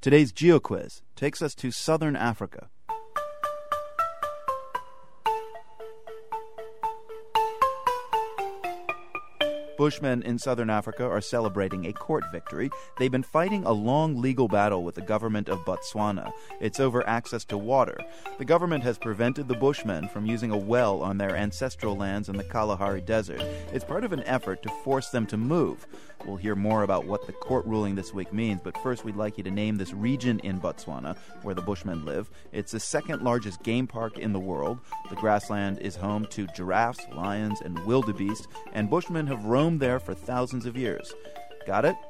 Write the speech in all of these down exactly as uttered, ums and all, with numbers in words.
Today's GeoQuiz takes us to southern Africa. Bushmen in southern Africa are celebrating a court victory. They've been fighting a long legal battle with the government of Botswana. It's over access to water. The government has prevented the Bushmen from using a well on their ancestral lands in the Kalahari Desert. It's part of an effort to force them to move. We'll hear more about what the court ruling this week means, but first we'd like you to name this region in Botswana where the Bushmen live. It's the second largest game park in the world. The grassland is home to giraffes, lions, and wildebeest, and Bushmen have roamed there for thousands of years. Got it?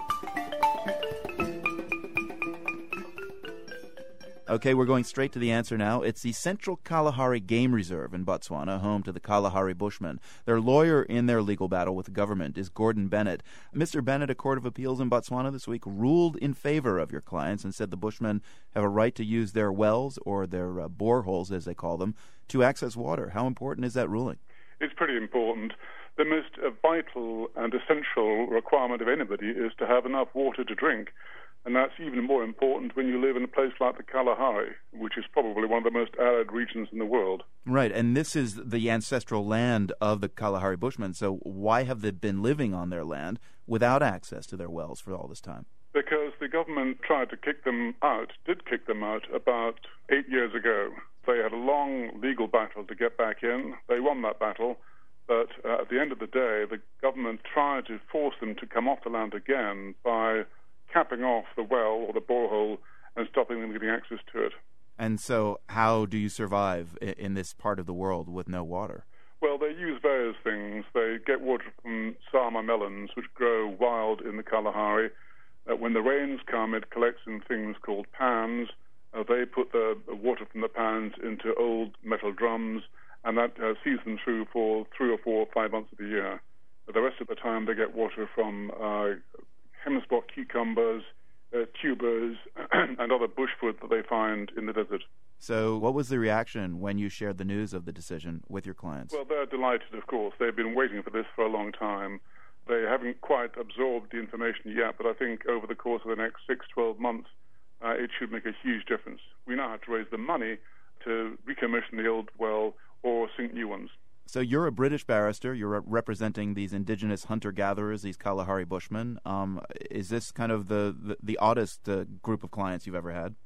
Okay, we're going straight to the answer now. It's the Central Kalahari Game Reserve in Botswana, home to the Kalahari Bushmen. Their lawyer in their legal battle with the government is Gordon Bennett. Mister Bennett, a court of appeals in Botswana this week ruled in favor of your clients and said the Bushmen have a right to use their wells, or their uh, boreholes, as they call them, to access water. How important is that ruling? It's pretty important. The most uh, vital and essential requirement of anybody is to have enough water to drink. And that's even more important when you live in a place like the Kalahari, which is probably one of the most arid regions in the world. Right, and this is the ancestral land of the Kalahari Bushmen, so why have they been living on their land without access to their wells for all this time? Because the government tried to kick them out, did kick them out about eight years ago. They had a long legal battle to get back in. They won that battle, but uh, at the end of the day, the government tried to force them to come off the land again by capping off the well or the borehole and stopping them getting access to it. And so how do you survive in this part of the world with no water? Well, they use various things. They get water from Sama melons, which grow wild in the Kalahari. Uh, when the rains come, it collects in things called pans. Uh, they put the water from the pans into old metal drums, and that uh, sees them through for three or four or five months of the year. But the rest of the time, they get water from uh, hemsbok cucumbers, uh, tubers, and other bush food that they find in the desert. So what was the reaction when you shared the news of the decision with your clients? Well, they're delighted, of course. They've been waiting for this for a long time. They haven't quite absorbed the information yet, but I think over the course of the next six, twelve months, uh, it should make a huge difference. We now have to raise the money to recommission the old well or sink new ones. So you're a British barrister. You're representing these indigenous hunter-gatherers, these Kalahari Bushmen. Um, is this kind of the, the, the oddest uh, group of clients you've ever had?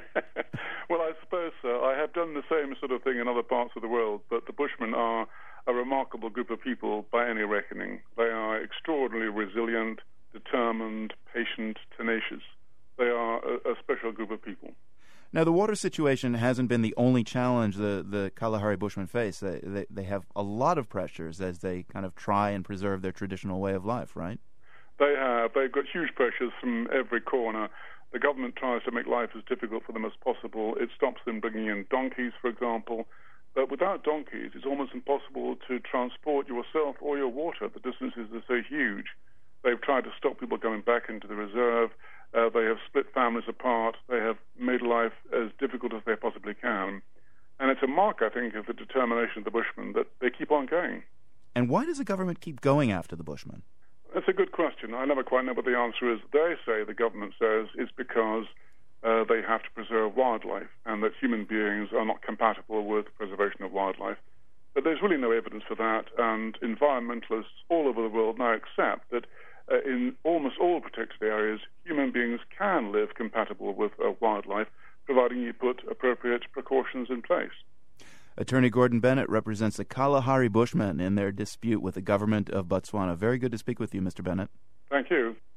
Well, I suppose so. I have done the same sort of thing in other parts of the world, but the Bushmen are a remarkable group of people by any reckoning. They are extraordinarily resilient, determined, patient, tenacious. They are a, a special group of people. Now, the water situation hasn't been the only challenge the, the Kalahari Bushmen face. They, they they have a lot of pressures as they kind of try and preserve their traditional way of life, right? They have. They've got huge pressures from every corner. The government tries to make life as difficult for them as possible. It stops them bringing in donkeys, for example. But without donkeys, it's almost impossible to transport yourself or your water. The distances are so huge. They've tried to stop people going back into the reserve. Uh, they have split families apart. They have made life as difficult as they possibly can. And it's a mark, I think, of the determination of the Bushmen that they keep on going. And why does the government keep going after the Bushmen? That's a good question. I never quite know what the answer is. They say, the government says, it's because uh, they have to preserve wildlife and that human beings are not compatible with the preservation of wildlife. But there's really no evidence for that, and environmentalists all over the world now accept that Uh, in almost all protected areas, human beings can live compatible with uh, wildlife, providing you put appropriate precautions in place. Attorney Gordon Bennett represents the Kalahari Bushmen in their dispute with the government of Botswana. Very good to speak with you, Mister Bennett. Thank you.